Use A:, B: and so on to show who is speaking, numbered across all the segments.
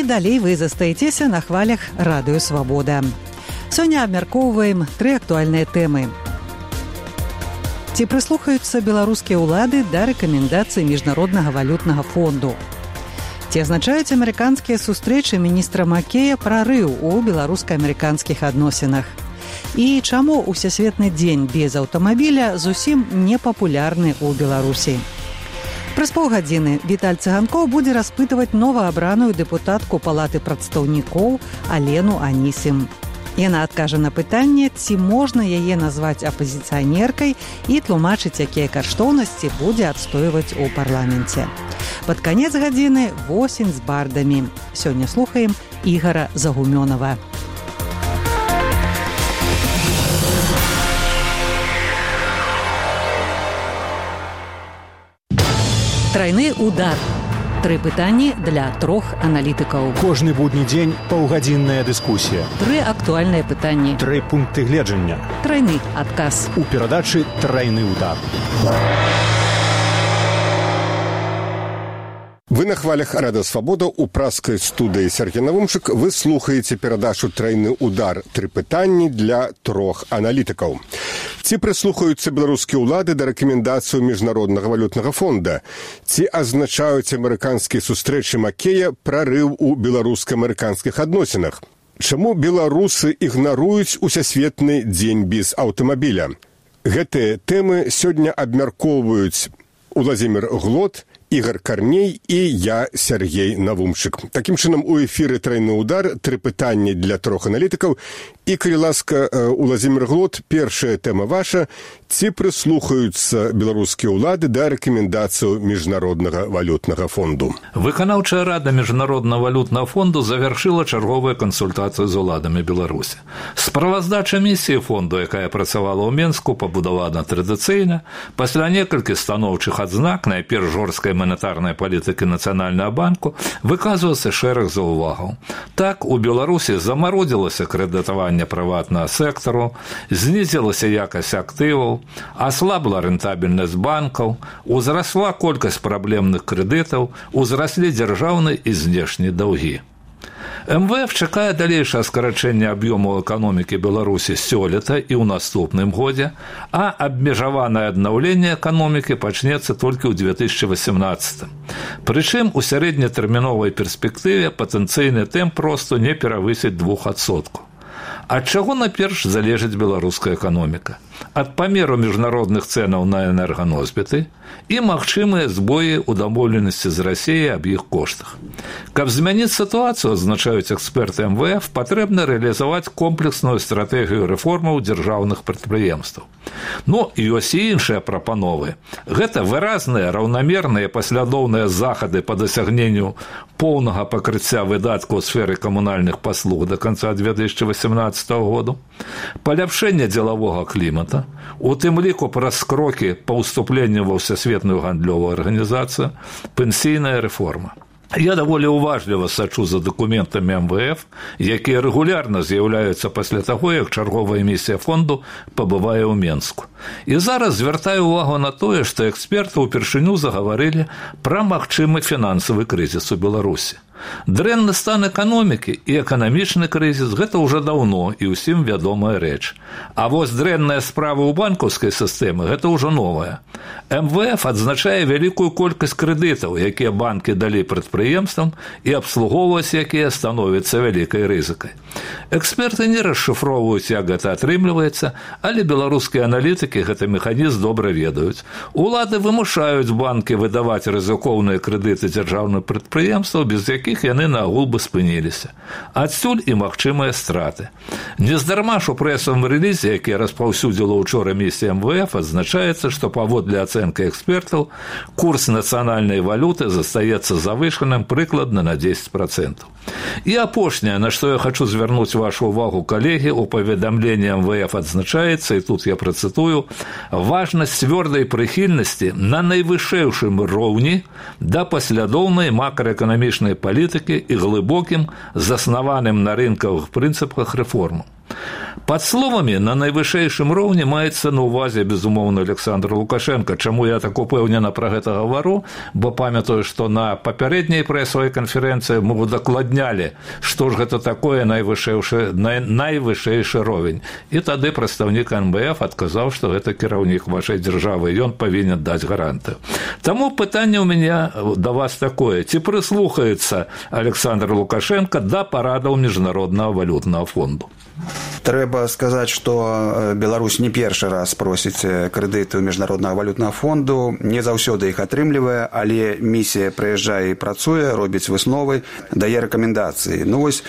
A: далей вы застаецеся на хвалях радыё Свабода. Сёння абмяркоўваем 3 актуальныя тэмы. Ці прыслухаюцца беларускія ўлады да рэкамендацый Міжнароднага валютнага фонду? Ці азначаюць амерыканскія сустрэчы міністра Маккея прарыў у беларуска-амерыканскіх адносінах? І чаму ўсесветны дзень без аўтамабіля зусім не папулярны ў Беларусі? Праз паўгадзіны Віталь Цыганкоў будзе распытваць новаабраную дэпутатку Палаты прадстаўнікоў Алену Анісім. Яна адкажа на пытанне, ці можна яе назваць апазіцыянеркай і тлумачыць, якія каштоўнасці будзе адстойваць у парламенце. Пад канец гадзіны восень з бардамі. Сёння слухаем Ігара Загумёнова. Трайны удар. 3 пытанні для 3 аналітыкаў.
B: Кожны будні дзень паўгадзінная дыскусія.
A: 3 актуальныя пытанні.
B: 3 пункты гледжання.
A: Трайны адказ.
B: У перадачы «Трайны удар».
C: Вы на хвалях Радыё Свабода у праскай студыі Сергей Навумчык. Вы слухаеце перадачу «Трайны удар». 3 пытанні для 3 аналітыкаў. Ці прыслухаюцца беларускія ўлады да рэкамендацыяў Міжнароднага валютнага фонда? Ці азначаюць амерыканскія сустрэчы Маккея прарыў у беларуска-амерыканскіх адносінах? Чаму беларусы ігнаруюць усесветны дзень без аўтамабіля? Гэтыя тэмы сёння абмяркоўваюць Уладзімір Глот, Ігар Карней і я, Сергей Навумчык. Такім чынам, у эфіры «Трайны удар», 3 пытанні для 3 аналітыкаў. І, калі ласка, Уладзімір Глот, першая тэма ваша. Ці прыслухаюцца беларускія ўлады да рэкамендацыяў Міжнароднага валютнага фонду?
D: Выканаўчая рада Міжнароднага валютнага фонду завяршыла чарговыя кансультацыі з уладамі Беларусі. Справаздача місіі фонду, якая працавала ў Менску, пабудавана традыцыйна. Пасля некалькіх станоўчых адзнак, найперш жорсткай манетарнай палітыкі Нацыянальнага банку, выказваецца шэраг заўвагаў. Так, у Беларусі замародзілася крэдытаванне прыватнага сектару, знізілася якасць актываў, аслабла рэнтабельнасць банкаў, узрасла колькасць праблемных крэдытаў, узраслі дзяржаўныя і знешнія даўгі. МВФ чакае далейшае скарачэнне аб'ёмаў эканомікі Беларусі сёлета і ў наступным годзе, а абмежаванае аднаўленне эканомікі пачнецца толькі ў 2018. Прычым у сярэднетэрміновай перспектыве патэнцыйны тэмп росту не перавысіць 2%. Ад чаго наперш залежыць беларуская эканоміка? Ад памеру міжнародных цэнаў на энерганосьбіты і магчымыя збоі ў дамоўленасці з Расіяй аб іх коштах. Каб змяніць сітуацыю, адзначаюць эксперты МВФ, патрэбна рэалізаваць комплексную стратэгію рэформаў дзяржаўных прадпрыемстваў. Ну, ёсць і іншыя прапановы. Гэта выразныя, раўнамерныя, паслядоўныя захады па дасягненню поўнага пакрыцця выдаткаў у сферы камунальных паслуг да канца 2018 году, паляпшэнне дзелавога клімата, у тым ліку праз крокі па ўступленню ва ўсесветную гандлёвую арганізацыю, пенсійная рэформа. Я даволі уважліва сачу за дакументамі МВФ, якія рэгулярна з'яўляюцца пасля таго, як чарговая місія фонду пабывае ў Менску. І зараз звяртаю ўвагу на тое, што эксперты ўпершыню загаварылі пра магчымы фінансавы крызіс у Беларусі. Дрэнны стан эканомікі і эканамічны крызіс – гэта ўжо даўно і ўсім вядомая рэч. А вось дрэнная справа ў банкаўскай сістэмы – гэта ўжо новая. МВФ адзначае вялікую колькасць крэдытаў, якія банкі далі прадпрыемствам і абслугоўваць якія становяцца вялікай рызыкай. Эксперты не расшыфроўваюць, як гэта атрымліваецца, але беларускія аналітыкі гэты механізм добра ведаюць. Улады вымушаюць банкі выдаваць рызыкоўныя крэдыты дзяржаўных прадпрыемстваў, без якіх яны наагул бы спыніліся. Адсюль і магчымыя страты. Нездарма ж у прэсавым рэлізе, які распаўсюдзіла ўчора місія МВФ, адзначаецца, што паводле ацэнкі экспертаў курс нацыянальнай валюты застаецца завышаным прыкладна на 10%. І апошняе, на што я хочу звярнуць вашу ўвагу, калегі, у паведамленні МВФ адзначаецца, і тут я працытую, важнасць цвёрдай прыхільнасці на найвышэйшым роўні да паслядоўнай макраэканамічнай палітыкі і глыбокім, заснаваным на рынкавых прынцыпах рэформаў. Под словамі на найвышэйшым роўні маецца на ўвазе, безумоўна, Александр Лукашенко. Чаму я так упэўнена пра гэта гавару? Бо памятаю, што на папярэдняй прэсавай канферэнцыі мы удакладнялі, што ж гэта такое найвышэйшы ровень. І тады прадстаўнік МВФ адказаў, што гэта кіраўнік вашай дзяржавы, ён павінен даць гарантыю. Таму пытанне ў мяне да вас такое. Ці прыслухаецца Александр Лукашенко да парадаў Міжнароднага валютнага фонду?
E: Трэба сказаць, што Беларусь не першы раз просіць крэдыты ў Міжнароднага валютнага фонду, не заўсёды іх атрымлівае, але місія прыязджае і працуе, робіць высновы, дае рэкамендацыі. Ну вось,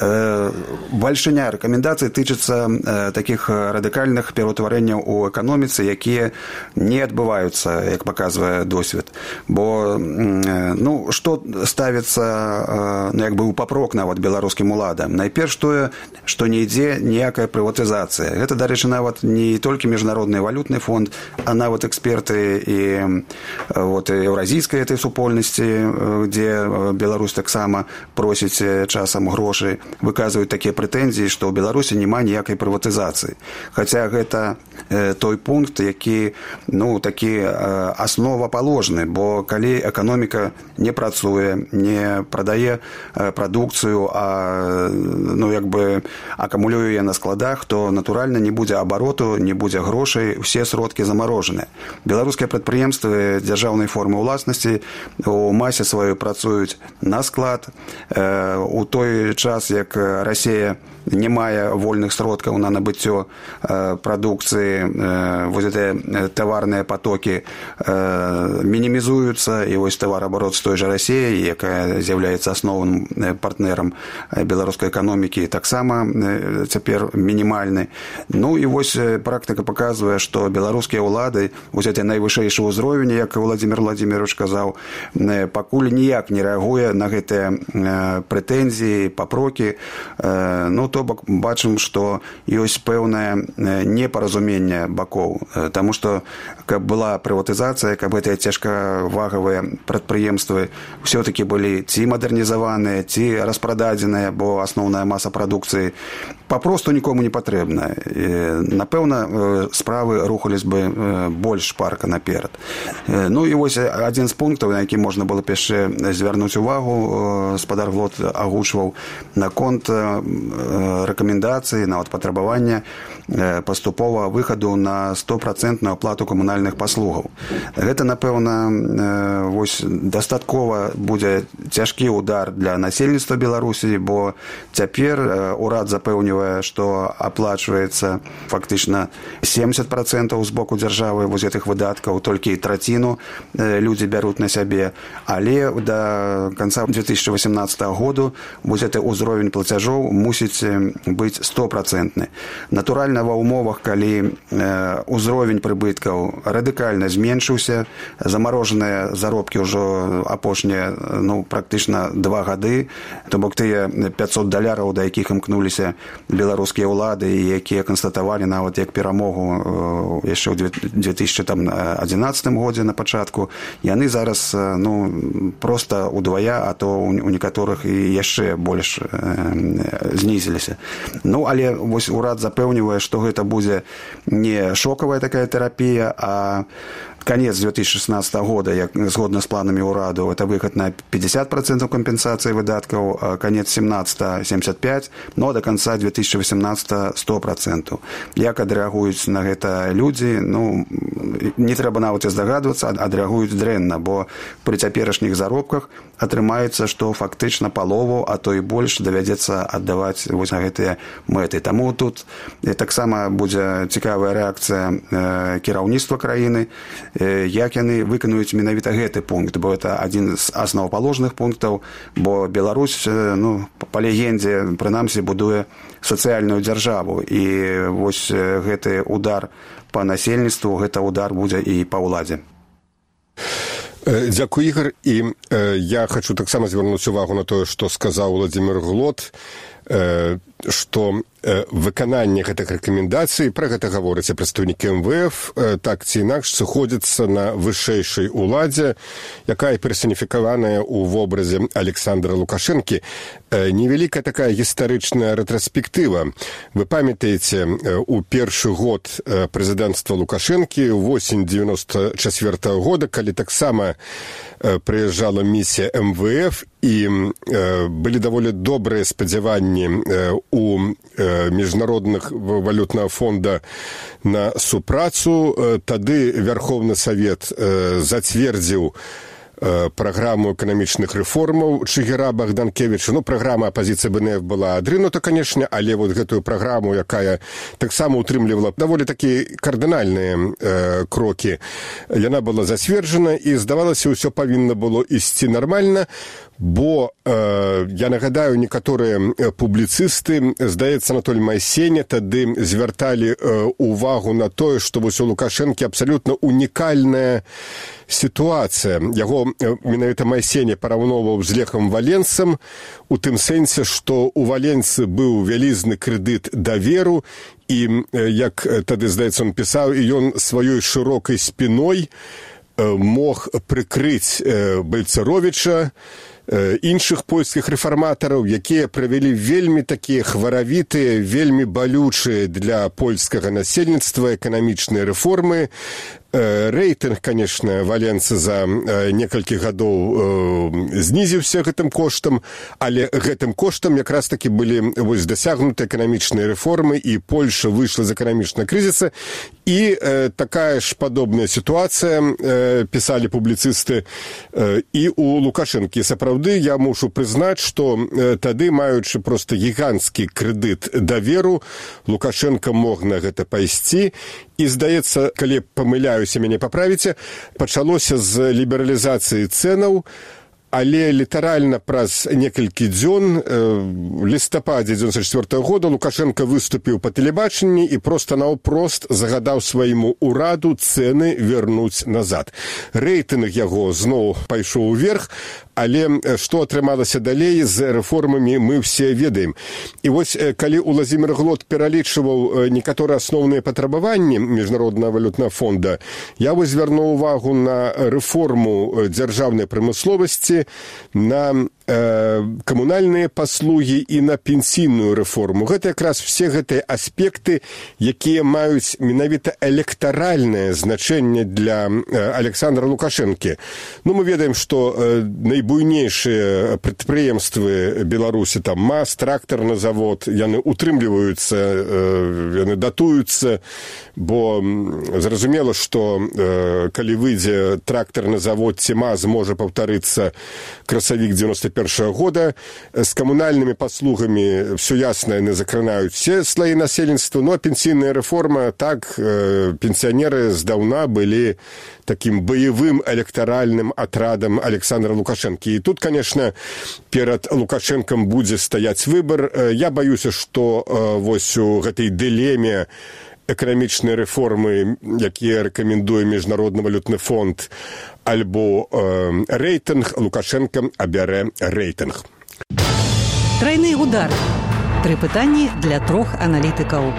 E: бальшыня рэкамендацый тычыцца такіх радыкальных пераўтварэнняў у эканоміцы, якія не адбываюцца, як паказвае досвед. Бо, ну, што ставіцца, як бы, у папрок нават беларускім уладам? Найперш тое, што не ідзе ніякая прыватызацыя. Гэта, дарэчы, нават не толькі Міжнародны валютны фонд, а нават эксперты і еўразійскай этой супольнасці, дзе Беларусь таксама просіць часам грошай, выказваюць такія прэтэнзіі, што ў Беларусі няма ніякай прыватызацыі. Хаця гэта той пункт, які, ну, такі асновапаложны, бо калі эканоміка не працуе, не прадае прадукцыю, а, ну, як бы акумулюе на складах, то натуральна не будзе абароту, не будзе грошай, усе сродкі замарожаныя. Беларускія прадпрыемствы дзяржаўнай формы ўласнасці у масе сваёй працуюць на склад. У той час, як Расія не мае вольных сродкаў на набыццё прадукцыі, вось гэтыя таварныя патокі мінімізуюцца, і вось тавараабарот з той жа Расіяй, якая з'яўляецца асноўным партнерам беларускай эканомікі, таксама цяпер мінімальны. Ну і вось практыка паказвае, што беларускія ўлады, вось гэты найвышэйшы ўзровень, як Владзімір Владзімірович казаў, пакуль ніяк не рэагуе на гэтыя прэтэнзіі, папрокі. Ну, то бок бачым, што ёсць пэўнае непаразуменне бакоў. Таму што, каб была прыватызацыя, каб гэтыя цяжкавагавыя прадпрыемствы ўсё-такі былі ці мадэрнізаваныя, ці распрададзеныя, бо асноўная маса прадукцыі папросту нікому не патрэбна. Напэўна, справы рухались бы больш шпарка наперад. Ну і вось адзін з пунктаў, на які можна было б яшчэ звярнуць увагу, спадар Глот агучваў наконт рэкамендацыі, нават патрабавання паступова выхаду на 100% аплату камунальных паслугаў. Гэта, напэўна, вось дастаткова будзе цяжкі удар для насельніцтва Беларусі, бо цяпер урад запэўнівае, што аплачваецца фактычна 70% з боку дзяржавы вось гэтых выдаткаў, толькі траціну людзі бяруць на сябе, але да канца 2018 году вось гэты ўзровень плацяжоў мусіць быць 100%. Натуральна, ва ўмовах, калі ўзровень прыбыткаў радыкальна зменшыўся, замарожаныя заробкі ўжо апошнія, ну, практычна 2 гады, то бок тыя $500, да якіх імкнуліся беларускія ўлады, якія канстатавалі нават як перамогу яшчэ ў 2011 годзе на пачатку, яны зараз, ну, проста удвая, а то у некаторых і яшчэ больш знізіліся. Ну, але вось урад запэўнівае, што гэта будзе не шокавая такая терапія, а конец 2016 года, як згодна з планамі ўраду, это выхад на 50% кампенсацыі выдаткаў, а конец 17 75%, но до конца 2018 100%. Як адрэагуюць на гэта людзі, ну, не трэба нават і здагадвацца, адрэагуюць дрэнна, бо пры цяперашніх заробках атрымаецца, што фактычна палову, а то і больш давядзецца аддаваць вось на гэтыя мэты. Таму тут таксама будзе цікавая рэакцыя кіраўніцтва краіны, як яны выканаюць менавіта гэты пункт, бо это адзін з асноўпаложных пунктаў, бо Беларусь, ну, па легендзе, прынамсі, будуе сацыяльную дзяржаву, і вось гэты удар па насельніцтву, гэта удар будзе і па ўладзе.
C: Дзякуй, Ігор, і я хачу таксама звярнуць увагу на тое, што сказаў Владзімір Глот. што выкананне гэтых рэкамендацый, пра гэта гаворыць прадстаўнікі МВФ, так ці інакш сыходзіцца на вышэйшай уладзе, якая персаніфікаваная ў вобразе Александра Лукашэнкі. Невялікая такая гістарычная рэтраспектыва. Вы памятаеце, у першы год прэзідэнцтва Лукашэнкі, восень 94-го года, калі таксама прыязджала місія МВФ, і былі даволі добрыя спадзяванні у Міжнародных валютнага фонда на супрацу. Тады Верховны Савет зацвердзіў праграму эканамічных рэформаў Чыгіра Богданкевича. Праграма апазіцыі БНФ была адрынута, канешне, але вот гэтую праграму, якая таксама утрымлівала даволі такія кардынальныя крокі, яна была зацверджана, і здавалася, ўсё павінна было ісці нармальна, бо, я нагадаю, некаторыя публіцысты, здаецца, Анатоль Майсеня, тады звярталі увагу на тое, што вось у Лукашэнкі абсалютна унікальная сітуацыя. Яго менавіта Майсеня параўноўваў з Лехам Валенцам, у тым сэнсе, што у Валенцы быў вялізны крэдыт даверу, і, як тады, здаецца, он пісаў, і ён сваёй шырокай спіной мог прыкрыць Бальцаровіча, іншых польскіх рэфарматараў, якія правялі вельмі такія хваравітыя, вельмі балючыя для польскага насельніцтва эканамічныя рэформы. Рэйтынг, конечно, Валенцы за некалькі гадоў знізіўся гэтым коштам, але гэтым коштам якраз такі былі вось дасягнуты эканамічныя рэформы, і Польша выйшла з эканамічнага крызіса. І такая ж падобная сітуацыя, пісалі публіцысты, і у Лукашэнкі. Сапраўды, я мушу прызнаць, што тады, маючы проста гіганцкі крэдыт даверу, Лукашенко мог на гэта пайсці. І, здаецца, калі памыляюся, мяне паправіце, пачалося з лібералізацыі цэнаў, але літаральна праз некалькі дзён, лістападзе 94-го года, Лукашенко выступіў па тэлебачанні і проста наўпрост загадаў свайму ўраду цэны вярнуць назад. Рэйтынг яго зноў пайшоў уверх, але што атрымалася далей з рэформамі, мы ўсе ведаем. І вось, калі Уладзімір Глот пералічваў некаторыя асноўныя патрабаванні Міжнароднага валютнага фонда, я вось звярнуў увагу на рэформу дзяржаўнай прамысловасці, на камунальныя паслугі і на пенсійную рэформу. Гэта якраз все гэтыя аспекты, якія маюць менавіта электаральнае значэнне для Александра Лукашэнкі. Мы ведаем, што найбуйнейшыя прадпрыемствы Беларусі, там МАЗ, трактарны завод, яны утрымліваюцца, яны датуюцца, бо зразумела, што калі выйдзе трактарны завод ці МАЗ, можа паўтарыцца красавік 91-го года. З камунальнымі паслугамі все ясна, яны закранаюць все слаі насельніцтва. А пенсійная рэформа, так, пенсіянеры здаўна былі такім баявым электаральным атрадам Александра Лукашэнкі. І тут, конечно, перад Лукашэнкам будзе стаяць выбар. Я баюся, што вось у гэтай дылеме эканамічныя рэформы, якія рэкамендуе Міжнародны валютны фонд, альбо рэйтынг, Лукашенко абярэ рэйтынг.
A: Трайны удар. 3 пытанні для 3 аналітыкаў.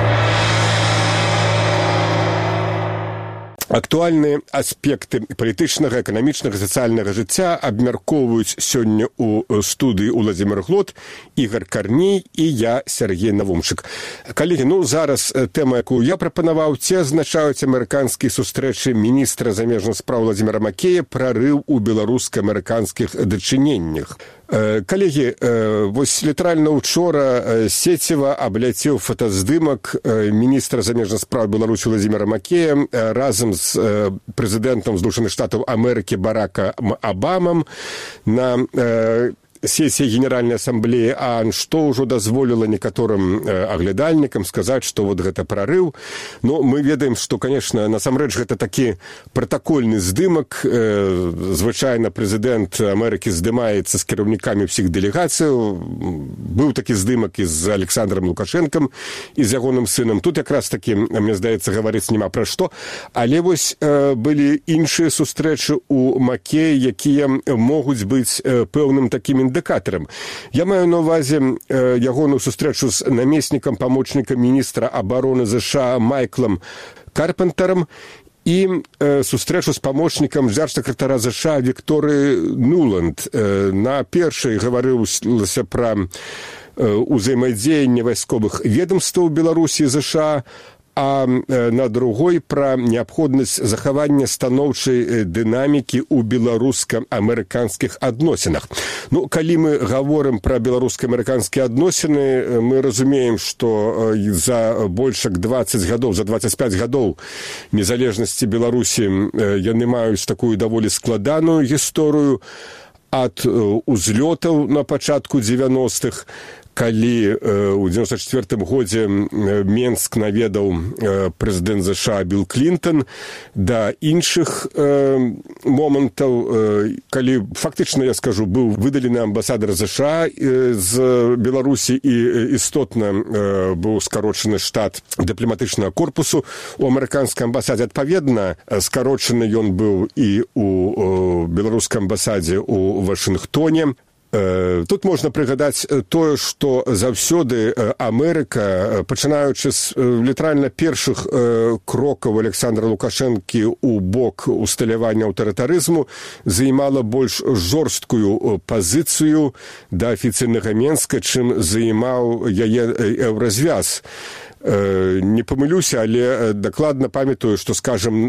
C: Актуальныя аспекты палітычнага, эканамічнага, сацыяльнага жыцця абмяркоўваюць сёння ў студыі Уладзімір Глот, Ігор Карней і я, Сергей Навумчык. Калегі, зараз тэма, якую я прапанаваў, ці азначаюць амерыканскія сустрэчы міністра замежных спраў Владзіміра Макея прарыў у беларуска-амерыканскіх дачыненнях. Калегі, вось літаральна учора Сеціва абляцеў фотаздымак міністра замежных спраў Беларусі Владзіміра Макея разам з прэзідэнтам Злучаных Штатаў Амерыкі Баракам Абамам на сессия Генеральной Ассамблеи ААН, што ўжо дазволіла некаторым аглядальнікам сказаць, што вот гэта прарыў. Но мы ведаем, што, конечно, насамрэч гэта такі пратакольны здымак. Звычайна прэзідэнт Амерыкі здымаецца з кіраўнікамі ўсіх дэлегацыяў. Быў такі здымак і з Александром Лукашэнкам, і з ягоным сынам. Тут якраз такі, мне здаецца, гаварыць няма пра што. Але вось былі іншыя сустрэчы ў Макея, якія могуць быць пэўным такім віндыкатарам. Я маю на ўвазе ягоную сустрэчу з намеснікам памочніка міністра абароны ЗША Майклам Карпентарам і сустрэчу з памочнікам дзяржсакратара ЗША Вікторыі Нуланд. На першай гаварылася пра ўзаемадзеянне вайсковых ведомстваў Беларусі і ЗША, а на другой пра неабходнасць захавання станоўчай дынамікі ў беларуска-амерыканскіх адносінах. Ну, калі мы гаворым пра беларуска-амерыканскія адносіны, мы разумеем, што за больш як 20 гадоў, за 25 гадоў незалежнасці Беларусі яны маюць такую даволі складаную гісторыю ад узлётаў на пачатку 90-х, калі ў 94 годзе Менск наведаў прэзідэнт ЗША Білл Клінтон, да іншых момантаў, калі фактычна, я скажу, быў выдалены амбасадар ЗША з Беларусі і істотна быў скарочаны штат дыпламатычнага корпусу у амерыканскай амбасадзе. Адпаведна, скарочаны ён быў і у беларускай амбасадзе ў Вашынгтоне. Тут можна прыгадаць тое, што заўсёды Амерыка, пачынаючы з літаральна першых крокаў Александра Лукашэнкі ў бок усталявання аўтарытарызму, займала больш жорсткую пазіцыю да афіцыйнага Менска, чым займаў яе еўразвяз. Не памылюся, але дакладна памятаю, што, скажам,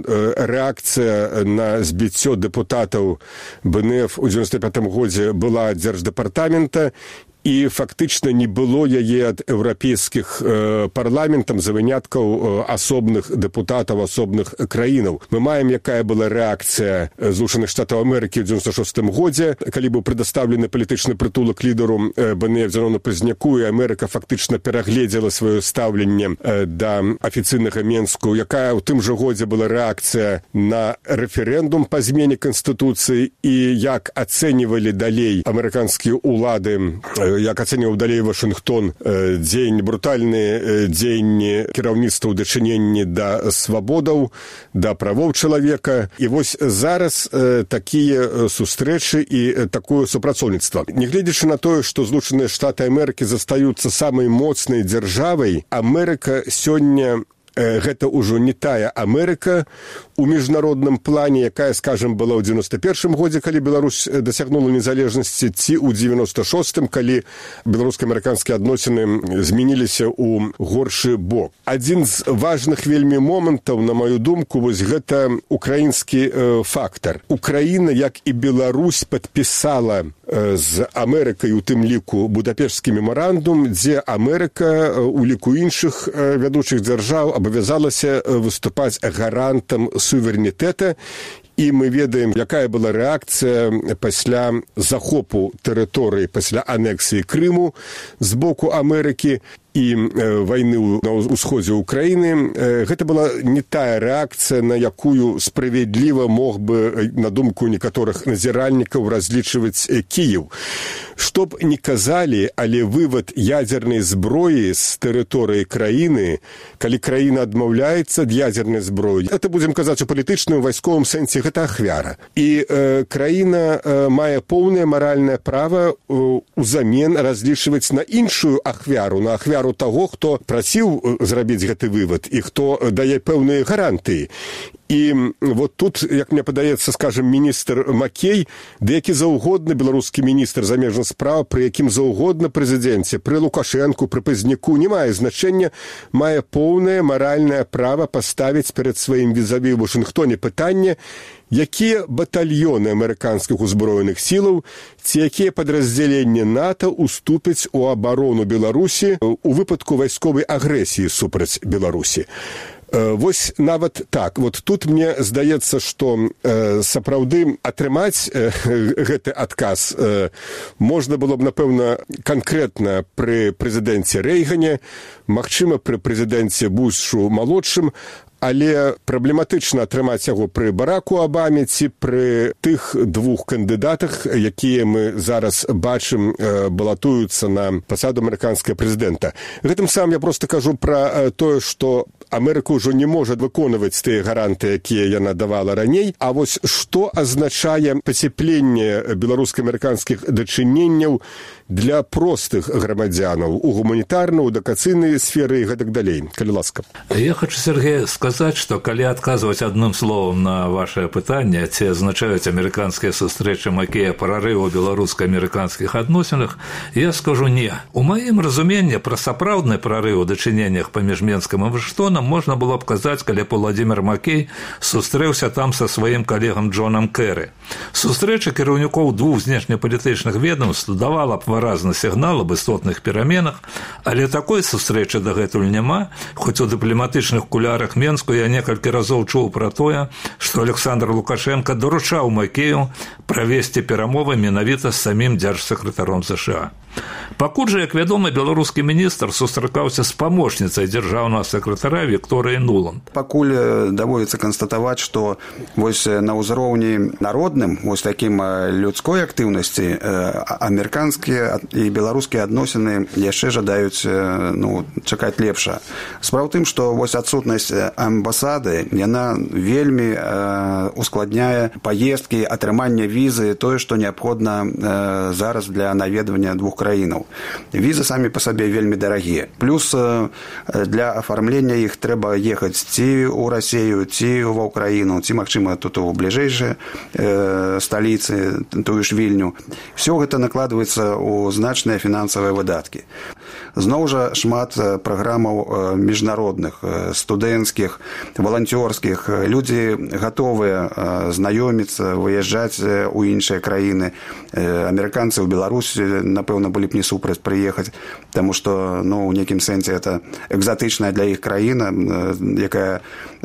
C: рэакцыя на збіццё дэпутатаў БНФ у 95 годзе была ад дзярждэпартамента, і фактычна не было яе ад еўрапейскіх парламентаў за выняткаў асобных дэпутатаў асобных краінаў. Мы маем, якая была рэакцыя Злучаных Штатаў Амерыкі ў 96 годзе, калі быў прадастаўлены палітычны прытулак лідару БНФ Зерону Пазняку, і Амерыка фактычна перагледзела сваё стаўленне да афіцыйнага Менску, якая ў тым жа годзе была рэакцыя на рэферэндум па змене Канстытуцыі і як ацэньвалі далей амерыканскія ўлады, як ацэньваў далей Вашынгтон дзеянні, брутальныя дзеянні кіраўніцтва ў дачыненні да свабодаў, да правоў чалавека. І вось зараз такія сустрэчы і такое супрацоўніцтва. Нягледзячы на тое, што Злучаныя Штаты Амерыкі застаюцца самай моцнай дзяржавай, Амерыка сёння гэта ўжо не тая Амерыка у міжнародным плане, якая, скажем, была ў 91 годзе, калі Беларусь дасягнула незалежнасці, ці ў 96-м, калі беларуска-амерыканскія адносіны змяніліся ў горшы бок. Адзін з важных вельмі момантаў, на маю думку, вось гэта украінскі фактар. Украіна, як і Беларусь, падпісала з Амерыкай, у тым ліку, Будапешtsкі мемарандум, дзе Амерыка у ліку іншых вядучых дзяржаў абавязалася выступаць гарантам суверэнітэта, і мы ведаем, якая была рэакцыя пасля захопу тэрыторыі, пасля анексіі Крыму з боку Амерыкі і вайны на ўсходзе ўкраіны. Гэта была не тая рэакцыя, на якую справядліва мог бы, на думку некаторых назіральнікаў, разлічваць Кіеў. Што б ні казалі, але вывад ядзернай зброі з тэрыторыі краіны, калі краіна адмаўляецца ад ядзернай зброі, это, будзем казаць, у палітычным, вайсковым сэнсе, гэта ахвяра. І краіна мае поўнае маральнае права ўзамен разлічваць на іншую ахвяру, на ахвяру таго, хто прасіў зрабіць гэты вывад і хто дае пэўныя гарантыі. І вот тут, як мне падаецца, скажем, міністр Макей, да які заўгодны беларускі міністр замежных спраў, пры якім заўгодна прэзідэнце, пры Лукашэнку, пры Пазняку, не мае значэння, мае поўнае маральнае права паставіць перад сваім візаві ў Вашынгтоне пытанне, якія батальёны амерыканскіх узброеных сілаў ці якія падраздзяленні НАТО уступяць у абарону Беларусі у выпадку вайсковай агрэсіі супраць Беларусі. Вось нават так. Вот тут мне здаецца, што сапраўды атрымаць гэты адказ можна было б, напэўна, канкрэтна пры прэзідэнце Рэйгане, магчыма, пры прэзідэнце Бушу малодшым, але праблематычна атрымаць яго пры Бараку Абаме ці пры тых двух кандыдатах, якія мы зараз бачым балатуюцца на пасаду амерыканскага прэзідэнта. Гэтым самым я проста кажу пра тое, што Амерыка ўжо не можа выконваць тыя гаранты, якія яна давала раней. А вось што азначае пацяпленне беларуска-амерыканскіх дачыненняў для простых грамадзянаў у гуманітарнай, у адукацыйнай сферы і гэтак далей? Калі ласка.
D: Я хочу, Сергей, сказаць, што калі адказваць адным словам на вашае пытанне, ці азначаюць амерыканскія сустрэчы Макея прарыў у беларуска-амерыканскіх адносінах, я скажу не. У маім разуменні пра сапраўдны прарыў у дачыненнях паміж Менскам і Вашынгтонам можна было б казаць, калі б Владзімір Макей сустрэўся там са сваім калегам Джонам Кэры. Сустрэча кіраўнікоў двух знешнепалітычных ведомств давала б выразны сігнал аб істотных пераменах, але такой сустрэчы дагэтуль няма, хоць у дыпламатычных кулярах Менску я некалькі разоў чуў пра тое, што Александр Лукашенко даручаў Макею правесці перамовы менавіта з самім дзяржсакратаром США. Пакуль жа, як вядома, беларускі міністр сустракаўся з памочніцай дзяржаўнага сакратара Вікторыяй Нуланд.
E: Пакуль даводзіцца канстатаваць, што вось на ўзроўні народным, вось такім людской актыўнасці, амерыканскія і беларускія адносіны яшчэ жадаюць чакаць лепша. Справа ў тым, што вось адсутнасць амбасады, яна вельмі ускладняе паездкі, атрыманне візы, тое, што неабходна зараз для наведвання двух краінаў. Візы самі па сабе вельмі дарагія. Плюс для афармлення іх трэба ехаць ці ў Расію, ці ва ўкраіну, ці, магчыма, тут у бліжэйшай сталіцы, тую ж Вільню. Всё гэта накладваецца ў значныя фінансавыя выдаткі. Зноў жа шмат праграмаў міжнародных, студэнцкіх, валанцёрскіх. Людзі гатовыя знаёміцца, выязджаць у іншыя краіны. Амерыканцы ў Беларусі, напэўна, былі б не супраць прыехаць, таму што, у нейкім сэнсе это экзатычная для іх краіна, якая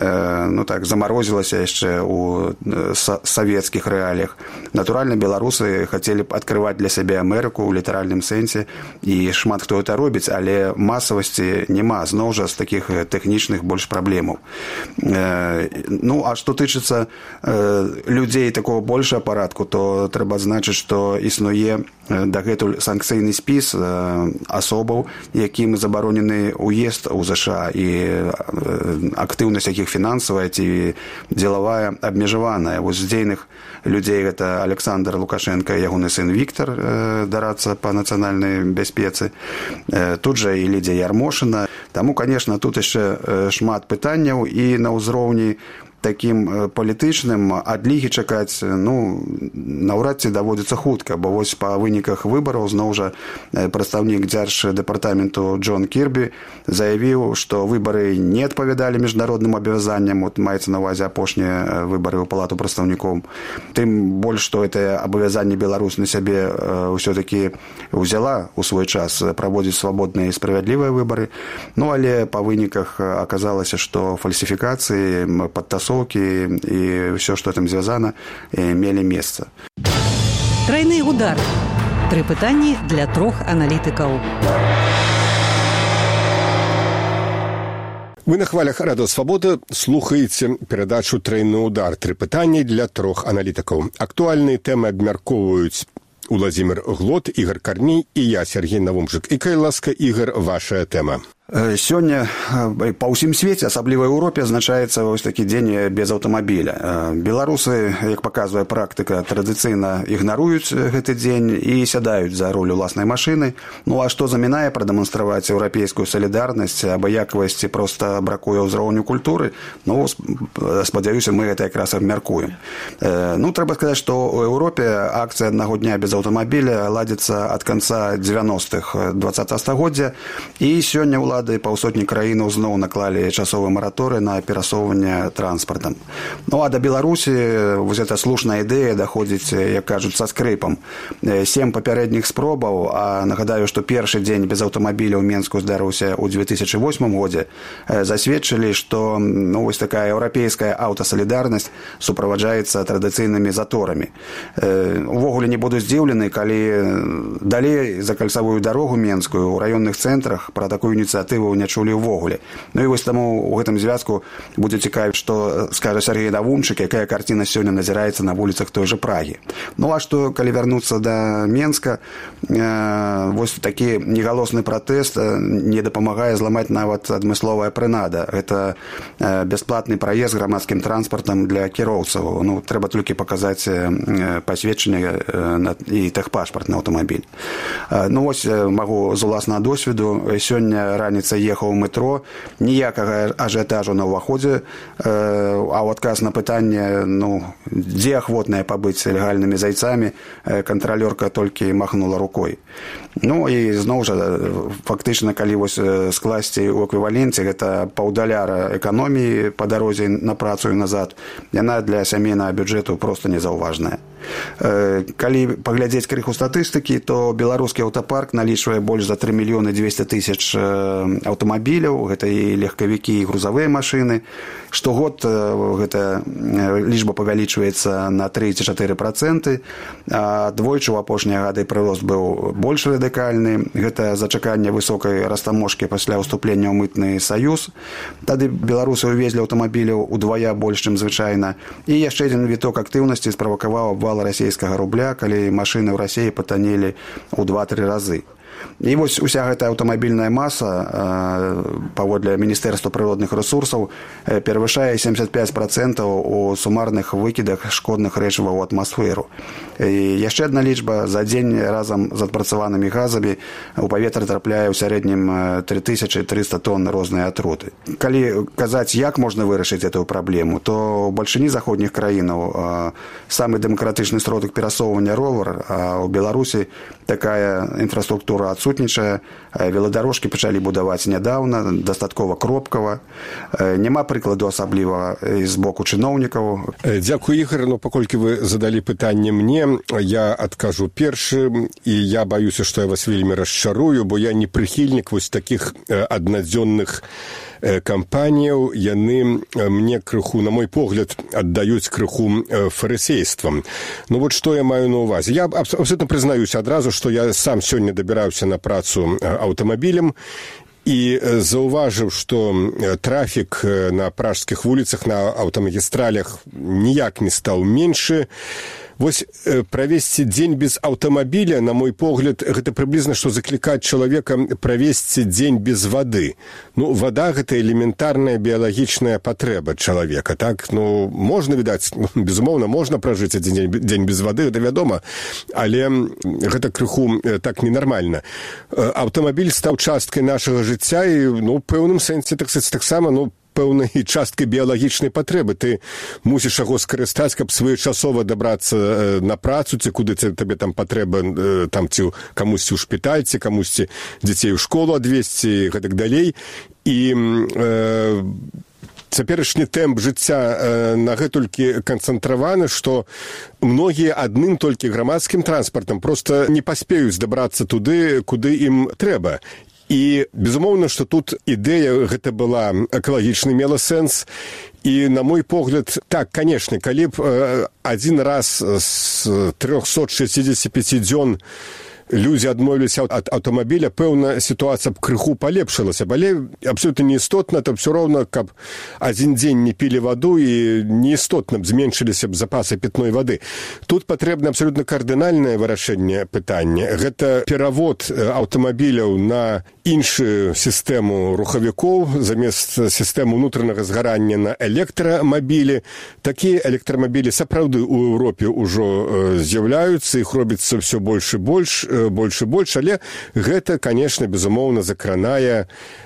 E: замарозілася яшчэ ў савецкіх рэаліях. Натуральна, беларусы хацелі б адкрываць для сябе Амерыку ў літаральным сэнсе, і шмат хто это робіць, але масавасці няма, зноў жа з такіх тэхнічных больш праблемаў. А што тычыцца людзей такого большага парадку, то трэба адзначыць, што існуе дагэтуль санкцыйны спіс асобаў, якім забаронены ўезд у ЗША, і актыўнасць якіх фінансавая ці дзелавая абмежаваная. Вось з дзейных людзей гэта Александр Лукашенко і ягоны сын Віктор, дарацца па нацыянальнай бяспецы. Тут жа і Лідзія Ярмошына. Таму, конечно, тут яшчэ шмат пытанняў, і на ўзроўні такім палітычным адлігі чакаць, наўрад ці даводзіцца хутка, бо вось па выніках выбараў зноў жа прадстаўнік дзярждэпартаменту Джон Кірбі заявіў, што выбары не адпавядалі міжнародным абавязанням, маецца на ўвазе апошнія выбары ў палату прадстаўнікоў. Тым больш, што гэтае абавязанне Беларусь на сябе ўсё-такі ўзяла ў свой час праводзіць свабодныя і справядлівыя выбары, але па выніках аказалася, што фальсіфікацыі, падтасоўкі і ўсё, што там звязана, мелі месца.
A: Трайны удар. 3 пытанні для 3 аналітыкаў.
C: Вы на хвалях Радыё Свабода слухаеце перадачу «Трайны удар». 3 пытанні для 3 аналітыкаў. Актуальныя тэмы абмяркоўваюць Владзімір Глот, Ігор Карней і я, Сергей Навумчык. І, калі ласка, Ігор, вашая тэма.
E: Сёння па ўсім свеце, асабліва ў Еўропе, адзначаецца вось такі дзень без аўтамабіля. Беларусы, як паказвае практыка, традыцыйна ігнаруюць гэты дзень і сядаюць за руль уласнай машыны. А што замінае прадэманстраваць еўрапейскую салідарнасць, абыякавасці проста бракуе ўзроўню культуры, спадзяюся, мы гэта якраз абмяркуем. Трэба сказаць, што ў Еўропе акцыя аднаго дня без аўтамабіля ладзіцца ад канца 90-х 20-го стагоддзя, і сёння ўлады паўсотні краінаў зноў наклалі часовы мараторый на перасоўванне транспартам. А да Беларусі вось эта слушная ідэя даходзіць, як кажуць, са скрыпам. 7 папярэдніх спробаў, а нагадаю, што першы дзень без аўтамабіля ў Менску здарыўся ў 2008 годзе, засведчылі, што вось такая еўрапейская аўтасалідарнасць суправаджаецца традыцыйнымі заторамі. Увогуле не буду здзіўлены, калі далей за кальцавую дарогу менскую ў раённых цэнтрах пра такую ініцыятыву ініцыятыву не чулі ўвогуле. Ну і вось таму у гэтым звязку будзе цікавіць, што скажа Сергей Навумчык, якая карціна сёння назіраецца на вуліцах той жа Прагі. Ну а што, калі вярнуцца да Менска, вось такі негалосны пратэст не дапамагае зламаць нават адмысловая прынада. Гэта бясплатны праезд грамадскім транспартам для кіроўцаў. Ну, трэба толькі паказаць пасведчанне і тэхпашпарт на аўтамабіль. Ну вось магу з уласнага досведу. Сёння раніца ехаў у метро, ніякага ажыятажу на ўваходзе, а ў адказ на пытанне, ну, дзе ахвотныя пабыць легальнымі зайцамі, кантралёрка толькі махнула рукой. Ну і зноў жа, фактычна, калі вось скласці ў эквіваленце, гэта паўдаляра эканоміі па дарозе на працу і назад, яна для сямейнага бюджэту проста незаўважная. Калі паглядзець крыху статыстыкі, то беларускі аўтапарк налічвае больш за 3 мільёны 200 тысяч аўтамабіляў, гэта і легкавікі, і грузавыя машыны. Штогод гэта лічба павялічваецца на 3-4%, а двойчы ў апошнія гады прырост быў больш радыкальны. Гэта зачаканне высокай растаможкі пасля ўступлення ў мытны саюз. Тады беларусы увезлі аўтамабіляў удвая больш, чым звычайна. І яшчэ адзін віток актыўнасці справакаваў абвал расійскага рубля, калі машыны ў Расіі патанелі ў 2-3 разы. І вось уся гэтая аўтамабільная маса, паводле Міністэрства прыродных рэсурсаў, перавышае 75% у сумарных выкідах шкодных рэчываў у атмасферу. І яшчэ адна лічба: за дзень разам з адпрацаванымі газамі у паветра трапляе ў сярэднім 3300 тонн рознай атруты. Калі казаць, як можна вырашыць эту праблему, то ў бальшыні заходніх краінаў самы дэмакратычны сродак перасоўвання ровар, а ў Беларусі такая інфраструктура адсутнічае. Веладарожкі пачалі будаваць нядаўна, дастаткова кропкава. Няма прыкладу асабліва з боку чыноўнікаў.
C: Дзякую, Ігор. Ну, паколькі вы задалі пытанне мне, я адкажу першы, і я баюся, што я вас вельмі расчарую, бо я не прыхільнік вось такіх аднадзённых кампаніяў. Яны мне крыху, на мой погляд, аддаюць крыху фарысействам. Ну вот што я маю на ўвазе. Я абсолютно прызнаюся адразу, што я сам сёння дабіраўся на працу аўтамабілем і заўважыў, што трафік на пражскіх вуліцах, на аўтамагістралях ніяк не стаў меншы. Вось правесці дзень без аўтамабіля, на мой погляд, гэта прыблізна, што заклікаць чалавека правесці дзень без вады. Ну, вада – гэта элементарная біялагічная патрэба чалавека, так? Ну, можна, відаць, безумоўна, можна пражыць адзін дзень без вады, гэта вядома, але гэта крыху так ненармальна. Аўтамабіль стаў часткай нашага жыцця і, ну, пэўным сэнсе, таксама, ну, пэўнай часткай біялагічнай патрэбы. Ты мусіш яго скарыстаць, каб своечасова дабрацца на працу, ці куды табе там патрэба, там ці камусьці ў шпіталь, ці камусьці дзяцей у школу адвезці і гэтак далей. І цяперашні тэмп жыцця на гэтулькі канцэнтраваны, што многія адным толькі грамадскім транспартам проста не паспеюць дабрацца туды, куды ім трэба. І, безумоўна, што тут ідэя гэта была экалагічна, мела сэнс. І, на мой погляд, так, канешне, калі б адзін раз з 365 дзён людзі адмовіліся ад аўтамабіля, пэўна, сітуацыя б крыху палепшылася. Але абсолютна неістотна, то ўсё роўна, каб адзін дзень не пілі ваду і неістотна б зменшыліся б запасы пітной вады. Тут патрэбна абсолютна кардынальнае вырашэнне пытання. Гэта перавод аўтамабіляў на іншую сістэму рухавікоў, замест сістэмы ўнутранага згарання на электрамабілі. Такія электрамабілі сапраўды ў Еўропе ўжо з'яўляюцца, іх робіцца ўсё больш і больш, але гэта, конечно, безумоўна, закранае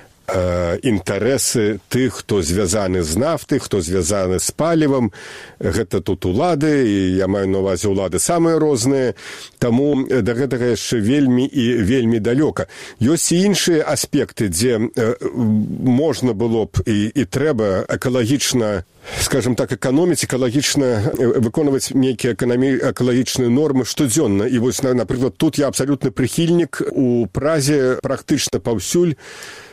C: інтарэсы тых, хто звязаны з нафтай, хто звязаны з палівам. Гэта тут улады, і я маю на ўвазе улады самыя розныя, таму да гэтага яшчэ вельмі і вельмі далёка. Ёсць і іншыя аспекты, дзе можна было б і трэба экалагічна, скажем так, эканоміць, экалагічна выконваць нейкія экалагічныя нормы штодзённа. І вось, напрыклад, тут я абсалютны прыхільнік. У Празе практычна паўсюль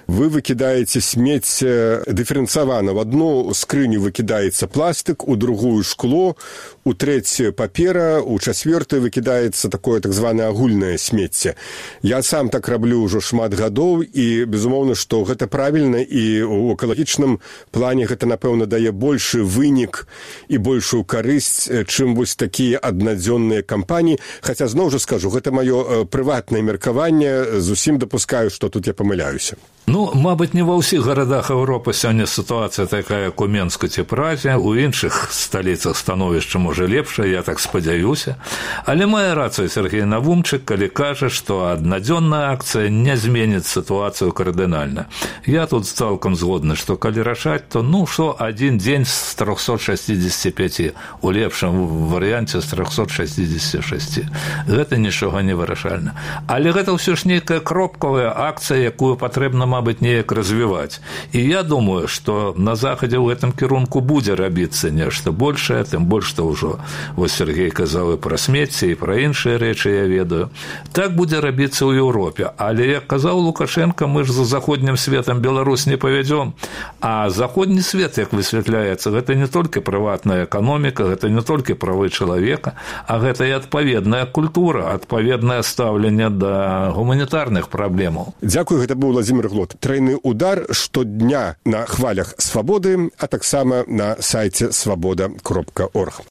C: вы выкидаеце смецце дыферэнцавана. В одну скрыню выкідаецца пластык, у другую шкло, у трэцюю папера, у чацвёртую выкідаецца такое так званае агульнае смецце. Я сам так раблю ўжо шмат гадоў, і, безумоўна, што гэта правільна, і ў экалагічным плане гэта, напэўна, дае большы вынік і большую карысць, чым вось такія аднадзённыя кампаніі. Хаця, зноў жа скажу, гэта маё прыватнае меркаванне, зусім дапускаю, што тут я памыляюся.
D: Ну, мабыць, не ва ўсіх гарадах Еўропы сёння сітуацыя такая, як у Менску ці Празе, у іншых сталіцах становішча можа лепшае, я так спадзяюся. Але мае рацыю Сергей Навумчык, калі кажа, што аднадзённая акцыя не зменіць сітуацыю кардынальна. Я тут цалкам згодны, што калі рашаць, то што адзін дзень з 365, у лепшым варыянце з 366. Гэта нічога не вырашальна. Але гэта ўсё ж нейкая кропкавая акцыя, якую патрэбна, мабыць, неяк развіваць. І я думаю, што на захадзе ў гэтым кірунку будзе рабіцца нешта большае, тым больш, што ўжо вось Сергей казаў і пра смецце, і пра іншыя рэчы я ведаю. Так будзе рабіцца ў Еўропе. Але, як казаў Лукашенко, мы ж за заходнім светам Беларусь не павядзём. А заходні свет, як высвятляецца, гэта не толькі прыватная эканоміка, гэта не толькі правы чалавека, а гэта і адпаведная культура, адпаведнае стаўленне да гуманітарных праблемаў.
C: Дзякую, гэта быў Владзімир Глот. Тройны удар штодня на хвалях свабоды, а таксама на сайце свабода.орг.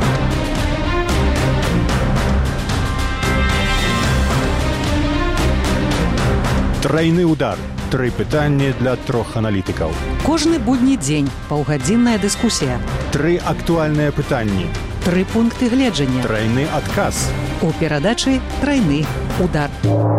B: Тройны удар. 3 пытанні для 3 аналітыкаў.
A: Кожны будні дзень паўгадзінная дыскусія.
B: 3 актуальныя пытанні.
A: 3 пункты гледжання.
B: Тройны адказ.
A: У перадачы «Тройны удар».